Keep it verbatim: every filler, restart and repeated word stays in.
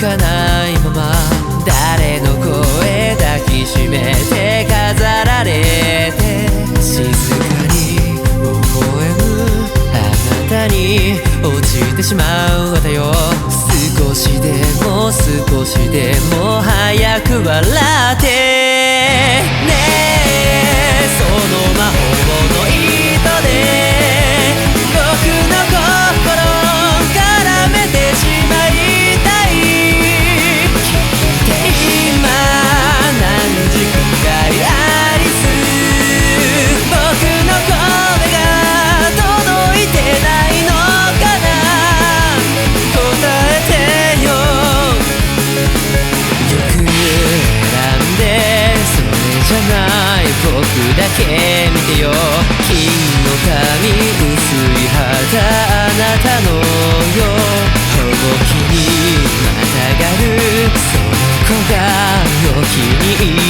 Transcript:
かないまま誰の声抱きしめて飾られて静かに微笑むあなたに落ちてしまうわたよ少しでも少しでも早く笑ってねえその魔法の糸で僕の心絡めてしまいたい今何時くらいアリス僕の声が届いてないのかな答えてよよく選んでそれじゃない僕だけ見てよ金の髪薄い肌あなたのよほぼ気にまたがるその子がよきに